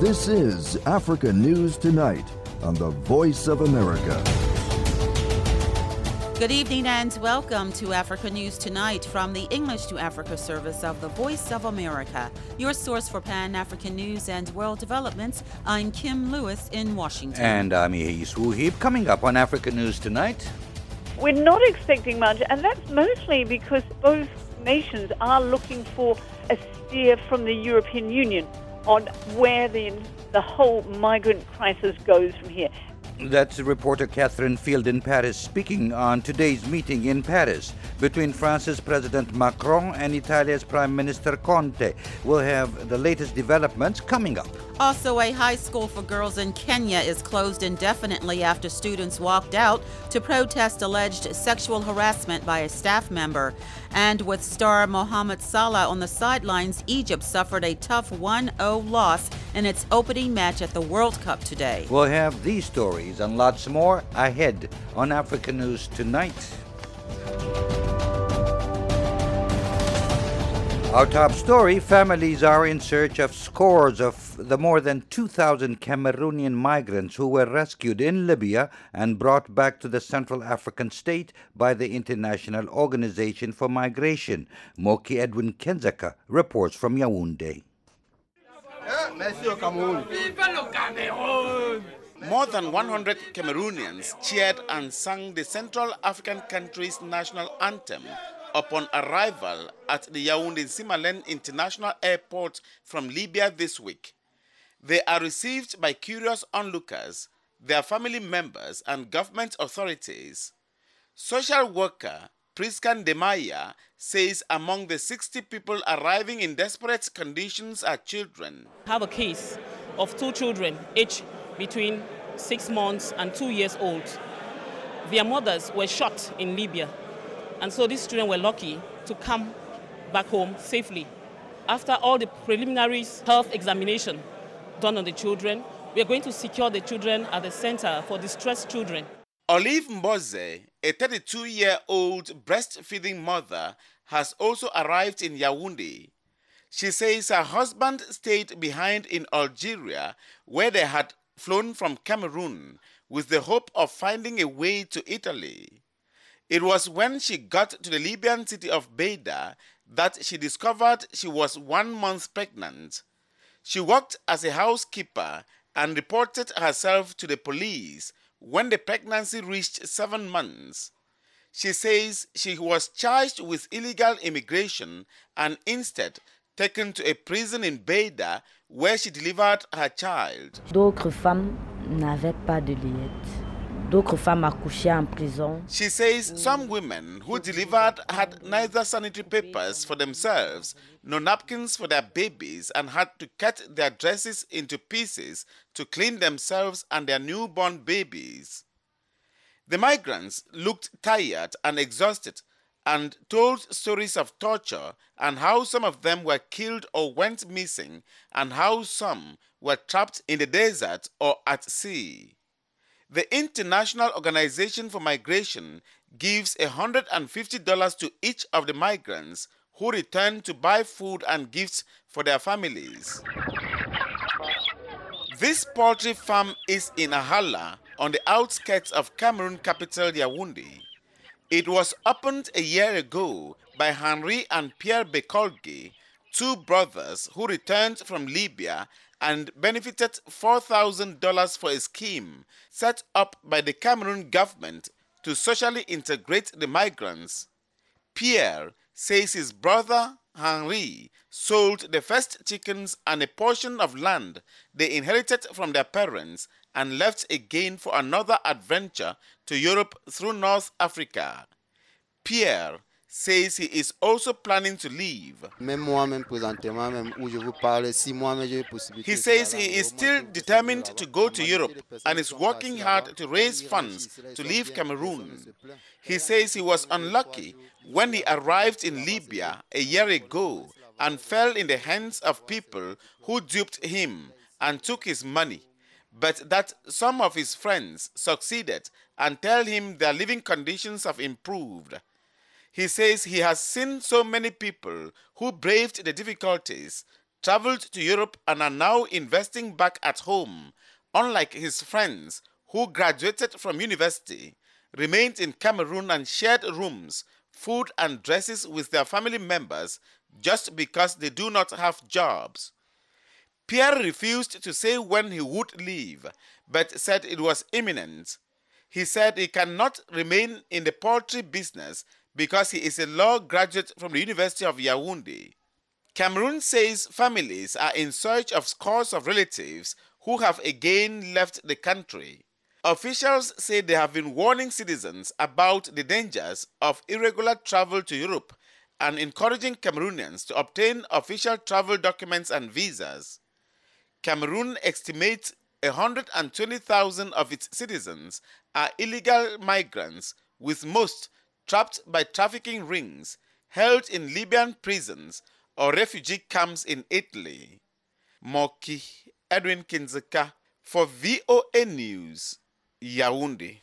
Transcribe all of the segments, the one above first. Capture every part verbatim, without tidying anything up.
This is Africa News Tonight on the Voice of America. Good evening and welcome to Africa News Tonight from the English to Africa service of the Voice of America, your source for Pan-African news and world developments. I'm Kim Lewis in Washington. And I'm Yehis Wuhib. Coming up on Africa News Tonight. We're not expecting much, and that's mostly because both nations are looking for a steer from the European Union on where the, the whole migrant crisis goes from here. That's reporter Catherine Field in Paris speaking on today's meeting in Paris between France's President Macron and Italia's Prime Minister Conte. We'll have the latest developments coming up. Also, a high school for girls in Kenya is closed indefinitely after students walked out to protest alleged sexual harassment by a staff member. And with star Mohamed Salah on the sidelines, Egypt suffered a tough one oh loss in its opening match at the World Cup today. We'll have these stories and lots more ahead on Africa News Tonight. Our top story, families are in search of scores of the more than two thousand Cameroonian migrants who were rescued in Libya and brought back to the Central African state by the International Organization for Migration. Moki Edwin Kenzaka reports from Yaoundé. More than one hundred Cameroonians cheered and sang the Central African country's national anthem upon arrival at the Yaoundé-Simalène International Airport from Libya this week. They are received by curious onlookers, their family members, and government authorities. Social worker Priscan Demaya says among the sixty people arriving in desperate conditions are children. I have a case of two children, each between six months and two years old. Their mothers were shot in Libya. And so these children were lucky to come back home safely. After all the preliminary health examination done on the children, we are going to secure the children at the Center for Distressed Children. Olive Mboze, a thirty-two-year-old breastfeeding mother, has also arrived in Yaoundé. She says her husband stayed behind in Algeria, where they had flown from Cameroon, with the hope of finding a way to Italy. It was when she got to the Libyan city of Beida that she discovered she was one month pregnant. She worked as a housekeeper and reported herself to the police when the pregnancy reached seven months. She says she was charged with illegal immigration and instead taken to a prison in Beida where she delivered her child. D'autres femmes n'avaient pas de liette. D'autres femmes accouchaient en prison. She says some women who delivered had neither sanitary papers for themselves nor napkins for their babies and had to cut their dresses into pieces to clean themselves and their newborn babies. The migrants looked tired and exhausted and told stories of torture and how some of them were killed or went missing and how some were trapped in the desert or at sea. The International Organization for Migration gives one hundred fifty dollars to each of the migrants who return to buy food and gifts for their families. This poultry farm is in Ahala, on the outskirts of Cameroon capital Yaoundé. It was opened a year ago by Henri and Pierre Bekolge, two brothers who returned from Libya and benefited four thousand dollars for a scheme set up by the Cameroon government to socially integrate the migrants. Pierre says his brother Henri sold the first chickens and a portion of land they inherited from their parents and left again for another adventure to Europe through North Africa. Pierre says he is also planning to leave. He says he is still determined to go to Europe and is working hard to raise funds to leave Cameroon. He says he was unlucky when he arrived in Libya a year ago and fell in the hands of people who duped him and took his money, but that some of his friends succeeded and tell him their living conditions have improved. He says he has seen so many people who braved the difficulties, traveled to Europe and are now investing back at home, unlike his friends who graduated from university, remained in Cameroon and shared rooms, food and dresses with their family members just because they do not have jobs. Pierre refused to say when he would leave, but said it was imminent. He said he cannot remain in the poultry business because he is a law graduate from the University of Yaoundé. Cameroon says families are in search of scores of relatives who have again left the country. Officials say they have been warning citizens about the dangers of irregular travel to Europe and encouraging Cameroonians to obtain official travel documents and visas. Cameroon estimates one hundred twenty thousand of its citizens are illegal migrants, with most trapped by trafficking rings, held in Libyan prisons or refugee camps in Italy. Moki Edwin Kinzeka for V O A News, Yaoundé.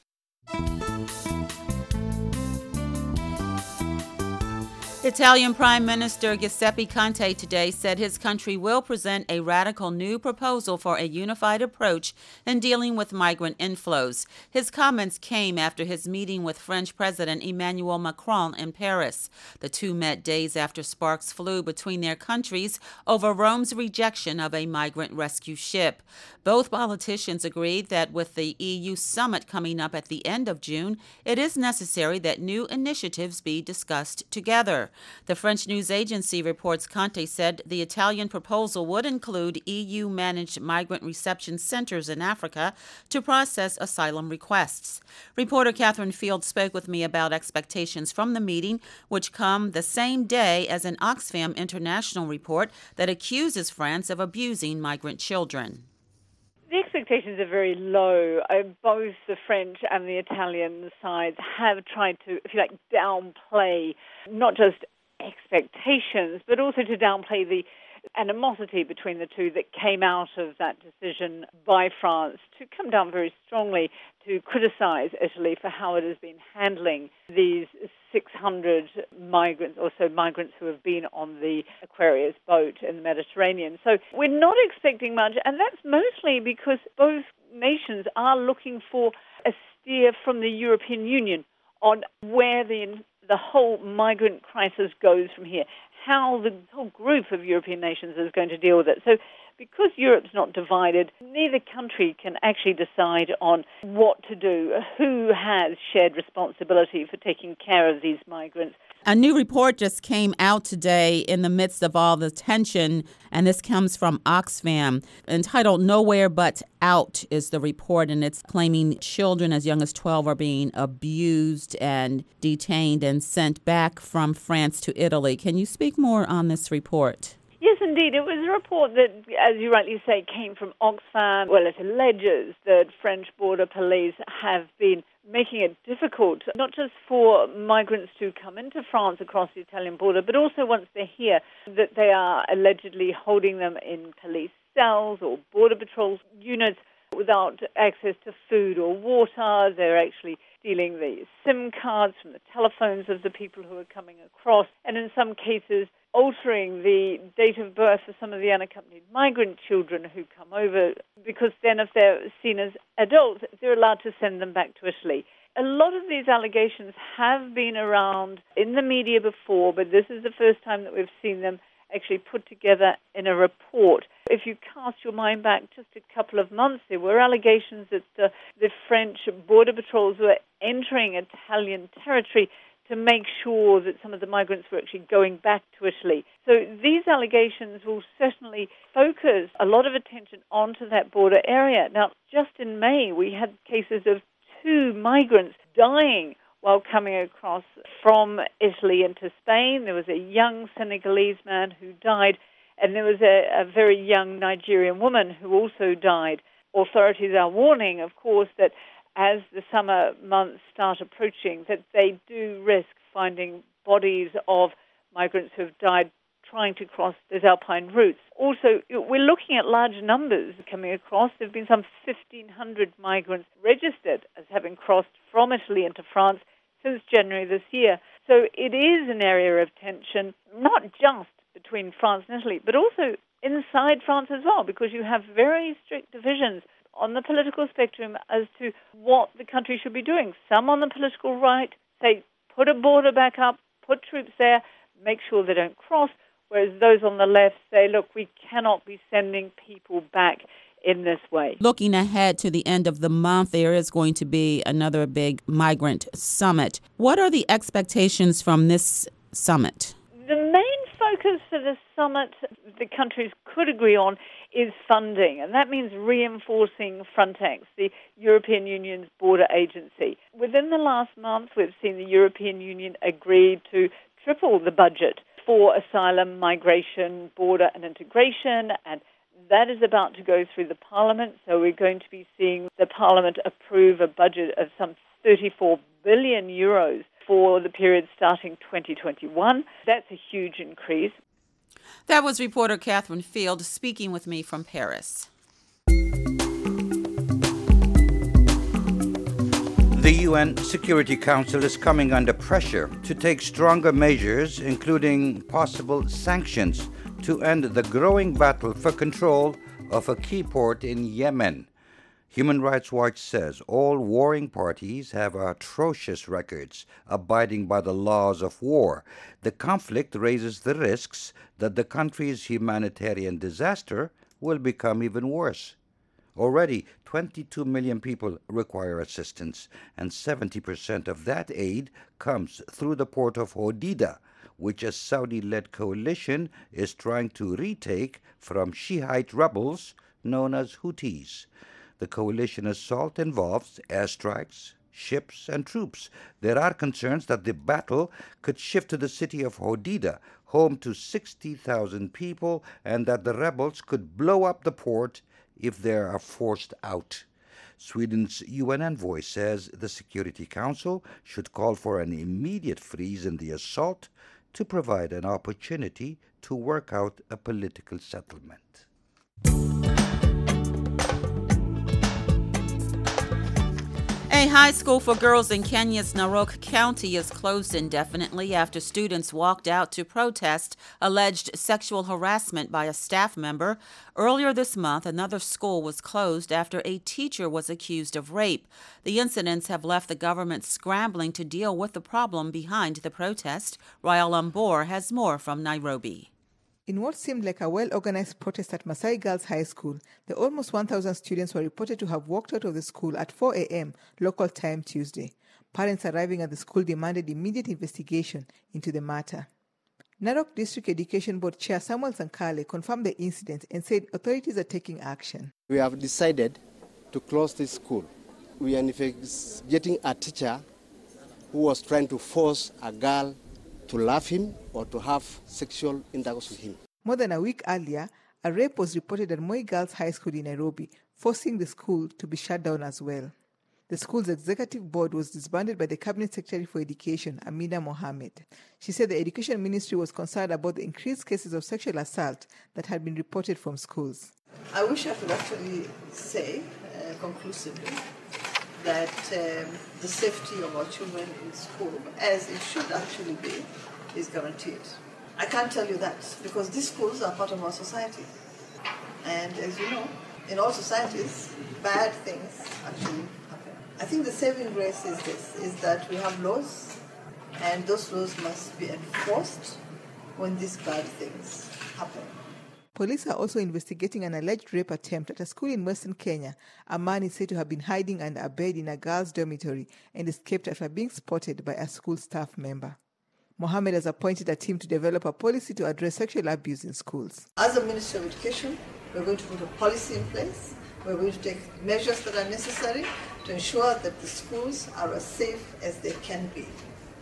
Italian Prime Minister Giuseppe Conte today said his country will present a radical new proposal for a unified approach in dealing with migrant inflows. His comments came after his meeting with French President Emmanuel Macron in Paris. The two met days after sparks flew between their countries over Rome's rejection of a migrant rescue ship. Both politicians agreed that with the E U summit coming up at the end of June, it is necessary that new initiatives be discussed together. The French news agency reports Conte said the Italian proposal would include E U-managed migrant reception centers in Africa to process asylum requests. Reporter Catherine Field spoke with me about expectations from the meeting, which come the same day as an Oxfam International report that accuses France of abusing migrant children. The expectations are very low. Uh, both the French and the Italian sides have tried to, if you like, downplay not just expectations, but also to downplay the animosity between the two that came out of that decision by France to come down very strongly to criticize Italy for how it has been handling these six hundred migrants or so migrants who have been on the Aquarius boat in the Mediterranean. So we're not expecting much, and that's mostly because both nations are looking for a steer from the European Union on where the the whole migrant crisis goes from here, how the whole group of European nations is going to deal with it. So because Europe's not divided, neither country can actually decide on what to do, who has shared responsibility for taking care of these migrants. A new report just came out today in the midst of all the tension, and this comes from Oxfam, entitled Nowhere But Out is the report, and it's claiming children as young as twelve are being abused and detained and sent back from France to Italy. Can you speak more on this report? Yes, indeed. It was a report that, as you rightly say, came from Oxfam. Well, it alleges that French border police have been making it difficult, not just for migrants to come into France across the Italian border, but also once they're here, that they are allegedly holding them in police cells or border patrol units without access to food or water. They're actually stealing the SIM cards from the telephones of the people who are coming across, and in some cases altering the date of birth for some of the unaccompanied migrant children who come over, because then if they're seen as adults, they're allowed to send them back to Italy. A lot of these allegations have been around in the media before, but this is the first time that we've seen them actually put together in a report. If you cast your mind back just a couple of months, there were allegations that uh, the French border patrols were entering Italian territory to make sure that some of the migrants were actually going back to Italy. So these allegations will certainly focus a lot of attention onto that border area. Now, just in May, we had cases of two migrants dying while coming across from Italy into Spain. There was a young Senegalese man who died, and there was a, a very young Nigerian woman who also died. Authorities are warning, of course, that as the summer months start approaching, that they do risk finding bodies of migrants who have died trying to cross those alpine routes. Also, we're looking at large numbers coming across. There have been some fifteen hundred migrants registered as having crossed from Italy into France since January this year. So it is an area of tension, not just between France and Italy, but also inside France as well, because you have very strict divisions on the political spectrum as to what the country should be doing. Some on the political right say, put a border back up, put troops there, make sure they don't cross, whereas those on the left say, look, we cannot be sending people back in this way. Looking ahead to the end of the month, there is going to be another big migrant summit. What are the expectations from this summit? The main focus for the summit the countries could agree on is funding, and that means reinforcing Frontex, the European Union's border agency. Within the last month, we've seen the European Union agree to triple the budget for asylum, migration, border and integration, and that is about to go through the Parliament, so we're going to be seeing the Parliament approve a budget of some thirty-four billion euros for the period starting twenty twenty-one. That's a huge increase. That was reporter Catherine Field speaking with me from Paris. The U N Security Council is coming under pressure to take stronger measures, including possible sanctions, to end the growing battle for control of a key port in Yemen. Human Rights Watch says all warring parties have atrocious records abiding by the laws of war. The conflict raises the risks that the country's humanitarian disaster will become even worse. Already, twenty-two million people require assistance, and seventy percent of that aid comes through the port of Hodeidah, which a Saudi-led coalition is trying to retake from Shiite rebels known as Houthis. The coalition assault involves airstrikes, ships, and troops. There are concerns that the battle could shift to the city of Hodeidah, home to sixty thousand people, and that the rebels could blow up the port if they are forced out. Sweden's U N envoy says the Security Council should call for an immediate freeze in the assault to provide an opportunity to work out a political settlement. A high school for girls in Kenya's Narok County is closed indefinitely after students walked out to protest alleged sexual harassment by a staff member. Earlier this month, another school was closed after a teacher was accused of rape. The incidents have left the government scrambling to deal with the problem behind the protest. Rael Ambor has more from Nairobi. In what seemed like a well-organized protest at Masai Girls High School, the almost one thousand students were reported to have walked out of the school at four a.m. local time Tuesday. Parents arriving at the school demanded immediate investigation into the matter. Narok District Education Board Chair Samuel Sankale confirmed the incident and said authorities are taking action. We have decided to close this school. We are investigating a teacher who was trying to force a girl to love him or to have sexual intercourse with him. More than a week earlier, a rape was reported at Moi Girls High School in Nairobi, forcing the school to be shut down as well. The school's executive board was disbanded by the Cabinet Secretary for Education, Amina Mohammed. She said the Education Ministry was concerned about the increased cases of sexual assault that had been reported from schools. I wish I could actually say uh, conclusively that um, the safety of our children in school, as it should actually be, is guaranteed. I can't tell you that because these schools are part of our society. And as you know, in all societies, bad things actually happen. I think the saving grace is this, is that we have laws, and those laws must be enforced when these bad things happen. Police are also investigating an alleged rape attempt at a school in Western Kenya. A man is said to have been hiding under a bed in a girls' dormitory and escaped after being spotted by a school staff member. Mohammed has appointed a team to develop a policy to address sexual abuse in schools. As a Ministry of Education, we're going to put a policy in place. We're going to take measures that are necessary to ensure that the schools are as safe as they can be.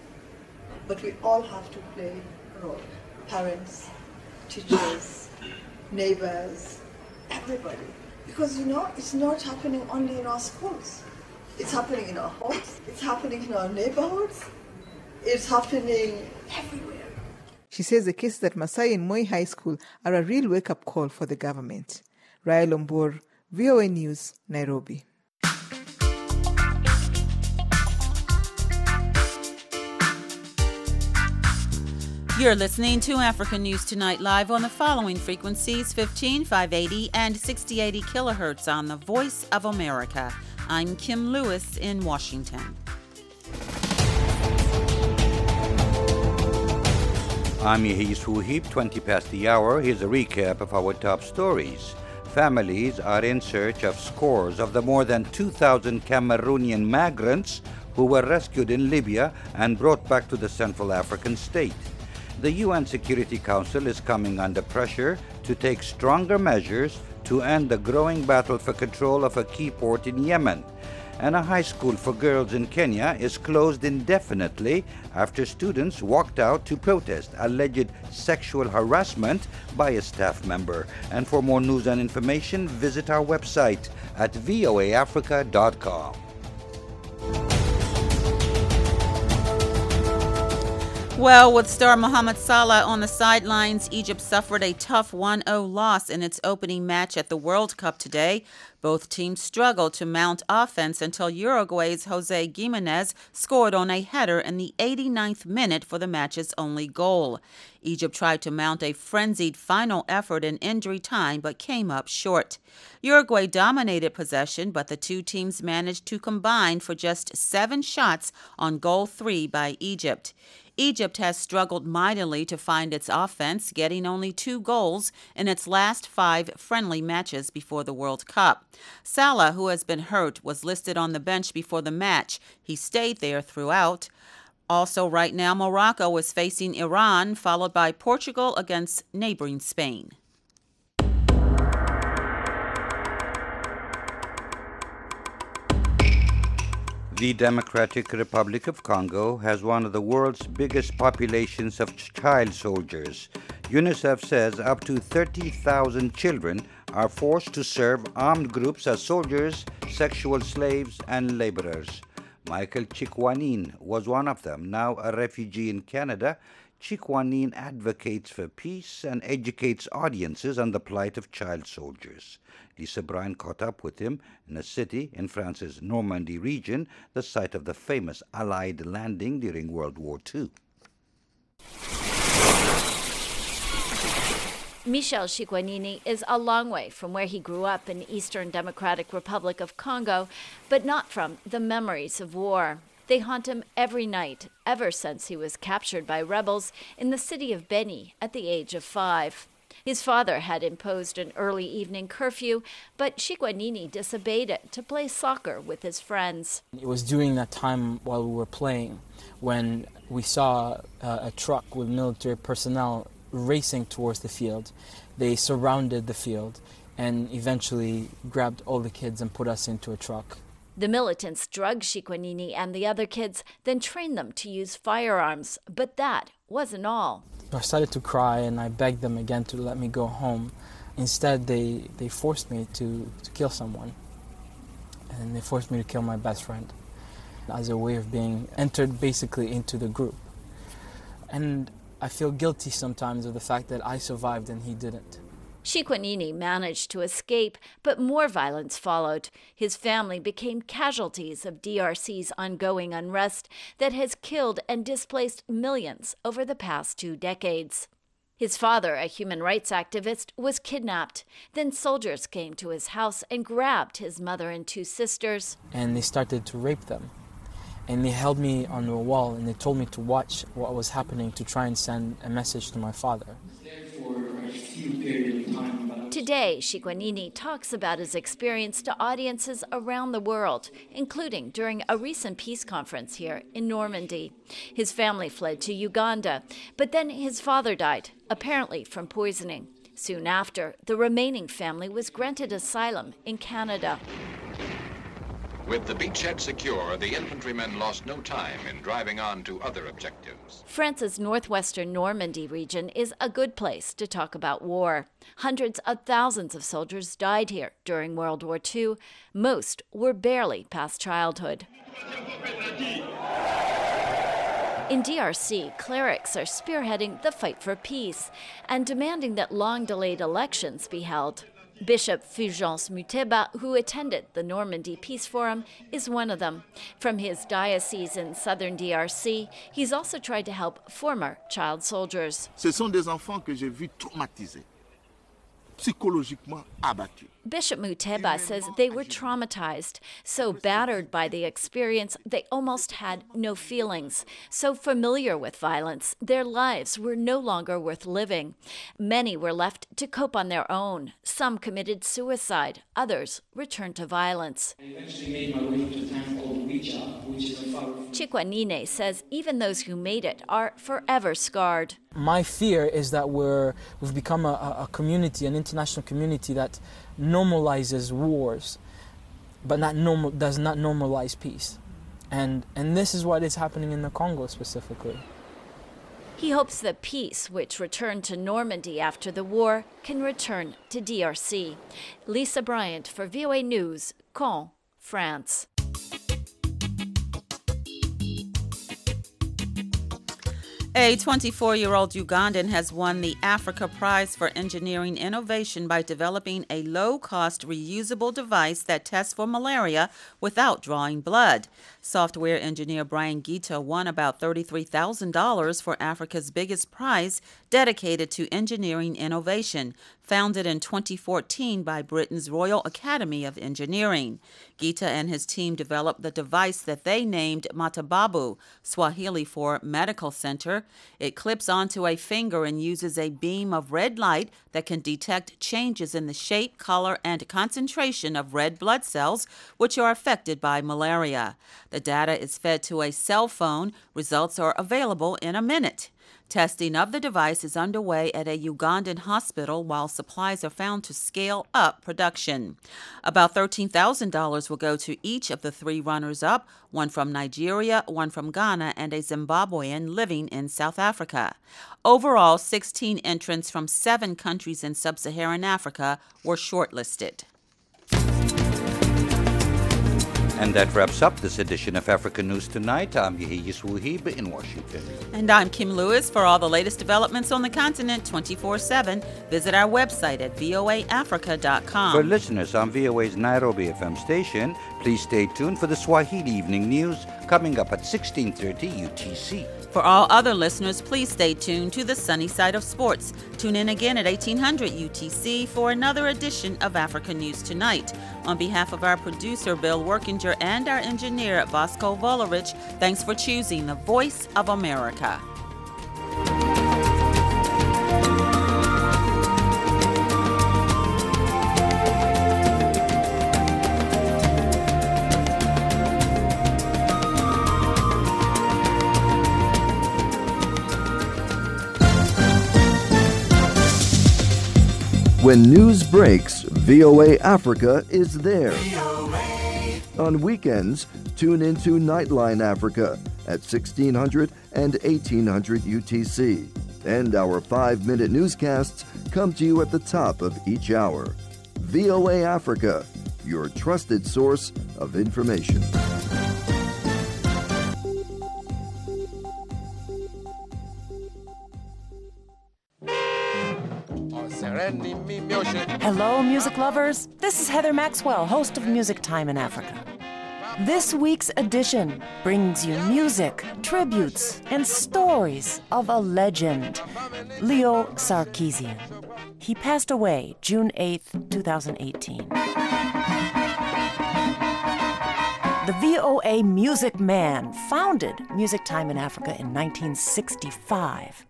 But we all have to play a role. Parents, teachers, neighbors, everybody. Because, you know, it's not happening only in our schools. It's happening in our homes. It's happening in our neighborhoods. It's happening everywhere. She says the cases at Masai and Moi High School are a real wake-up call for the government. Rael Ombor, V O A News, Nairobi. You're listening to African News Tonight live on the following frequencies: fifteen, five eighty, and sixty eighty kilohertz on the Voice of America. I'm Kim Lewis in Washington. I'm Yehis Wuhib, twenty past the hour. Here's a recap of our top stories. Families are in search of scores of the more than two thousand Cameroonian migrants who were rescued in Libya and brought back to the Central African state. The U N Security Council is coming under pressure to take stronger measures to end the growing battle for control of a key port in Yemen. And a high school for girls in Kenya is closed indefinitely after students walked out to protest alleged sexual harassment by a staff member. And for more news and information, visit our website at voa africa dot com. Well, with star Mohamed Salah on the sidelines, Egypt suffered a tough one oh loss in its opening match at the World Cup today. Both teams struggled to mount offense until Uruguay's Jose Gimenez scored on a header in the eighty-ninth minute for the match's only goal. Egypt tried to mount a frenzied final effort in injury time but came up short. Uruguay dominated possession, but the two teams managed to combine for just seven shots on goal three by Egypt. Egypt has struggled mightily to find its offense, getting only two goals in its last five friendly matches before the World Cup. Salah, who has been hurt, was listed on the bench before the match. He stayed there throughout. Also, right now, Morocco is facing Iran, followed by Portugal against neighboring Spain. The Democratic Republic of Congo has one of the world's biggest populations of child soldiers. UNICEF says up to thirty thousand children are forced to serve armed groups as soldiers, sexual slaves, and laborers. Michael Chikwanin was one of them. Now a refugee in Canada, Chikwanin advocates for peace and educates audiences on the plight of child soldiers. Lisa Bryan caught up with him in a city in France's Normandy region, the site of the famous Allied landing during World War Two. Michel Chikwanini is a long way from where he grew up in Eastern Democratic Republic of Congo, but not from the memories of war. They haunt him every night, ever since he was captured by rebels in the city of Beni at the age of five. His father had imposed an early evening curfew, but Chikwanini disobeyed it to play soccer with his friends. It was during that time while we were playing when we saw uh, a truck with military personnel racing towards the field. They surrounded the field and eventually grabbed all the kids and put us into a truck. The militants drugged Chikwanini and the other kids, then trained them to use firearms. But that wasn't all. I started to cry and I begged them again to let me go home. Instead, they, they forced me to, to kill someone. And they forced me to kill my best friend as a way of being entered basically into the group. And I feel guilty sometimes of the fact that I survived and he didn't. Chikwanini managed to escape, but more violence followed. His family became casualties of D R C's ongoing unrest that has killed and displaced millions over the past two decades. His father, a human rights activist, was kidnapped. Then soldiers came to his house and grabbed his mother and two sisters. And they started to rape them. And they held me on the wall and they told me to watch what was happening to try and send a message to my father. Today, Chikwanini talks about his experience to audiences around the world, including during a recent peace conference here in Normandy. His family fled to Uganda, but then his father died, apparently from poisoning. Soon after, the remaining family was granted asylum in Canada. With the beachhead secure, the infantrymen lost no time in driving on to other objectives. France's northwestern Normandy region is a good place to talk about war. Hundreds of thousands of soldiers died here during World War Two. Most were barely past childhood. In D R C, clerics are spearheading the fight for peace and demanding that long-delayed elections be held. Bishop Fulgence Muteba, who attended the Normandy Peace Forum, is one of them. From his diocese in southern D R C, he's also tried to help former child soldiers. Ce sont des enfants que j'ai vus traumatisés, psychologiquement abattus. Bishop Muteba says they were traumatized, so battered by the experience they almost had no feelings. So familiar with violence, their lives were no longer worth living. Many were left to cope on their own. Some committed suicide, others returned to violence. I eventually made my way to a town called Wicha, which is a far... Chikwanine says even those who made it are forever scarred. My fear is that we're, we've become a, a community, an international community that normalizes wars, but not normal, does not normalize peace. And, and this is what is happening in the Congo specifically. He hopes that peace, which returned to Normandy after the war, can return to D R C. Lisa Bryant for V O A News, Caen, France. A twenty-four-year-old Ugandan has won the Africa Prize for Engineering Innovation by developing a low-cost reusable device that tests for malaria without drawing blood. Software engineer Brian Gita won about thirty-three thousand dollars for Africa's biggest prize dedicated to engineering innovation, founded in twenty fourteen by Britain's Royal Academy of Engineering. Gita and his team developed the device that they named Matababu, Swahili for medical center. It clips onto a finger and uses a beam of red light that can detect changes in the shape, color, and concentration of red blood cells, which are affected by malaria. The data is fed to a cell phone. Results are available in a minute. Testing of the device is underway at a Ugandan hospital while supplies are found to scale up production. About thirteen thousand dollars will go to each of the three runners-up, one from Nigeria, one from Ghana, and a Zimbabwean living in South Africa. Overall, sixteen entrants from seven countries in sub-Saharan Africa were shortlisted. And that wraps up this edition of Africa News Tonight. I'm Yehiyas Wuhib in Washington. And I'm Kim Lewis. For all the latest developments on the continent twenty-four seven, visit our website at V O A Africa dot com. For listeners on V O A's Nairobi F M station, please stay tuned for the Swahili Evening News coming up at sixteen thirty U T C. For all other listeners, please stay tuned to the sunny side of sports. Tune in again at eighteen hundred U T C for another edition of Africa News Tonight. On behalf of our producer, Bill Workinger, and our engineer, Bosco Volovich, thanks for choosing the Voice of America. When news breaks, V O A Africa is there. On weekends, tune into Nightline Africa at sixteen hundred and eighteen hundred U T C. And our five-minute newscasts come to you at the top of each hour. V O A Africa, your trusted source of information. Hello, music lovers. This is Heather Maxwell, host of Music Time in Africa. This week's edition brings you music, tributes, and stories of a legend, Leo Sarkeesian. He passed away June eighth, twenty eighteen. The V O A Music Man founded Music Time in Africa in nineteen sixty-five.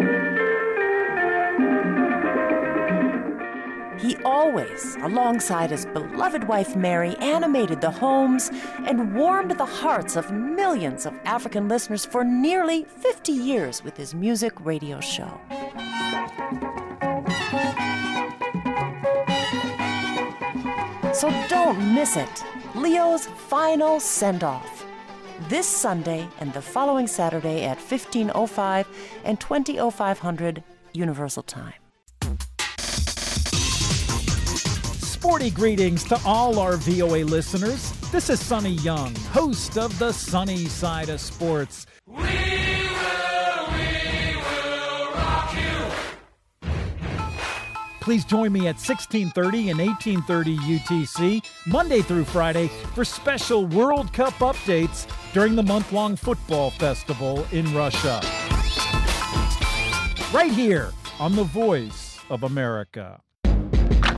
He always, alongside his beloved wife Mary, animated the homes and warmed the hearts of millions of African listeners for nearly fifty years with his music radio show. So don't miss it. Leo's final send-off. This Sunday and the following Saturday at fifteen oh five and twenty oh five hundred Universal Time. Sporty greetings to all our V O A listeners. This is Sonny Young, host of the Sunny Side of Sports. We will, we will rock you. Please join me at sixteen thirty and eighteen thirty U T C, Monday through Friday, for special World Cup updates during the month-long football festival in Russia. Right here on The Voice of America.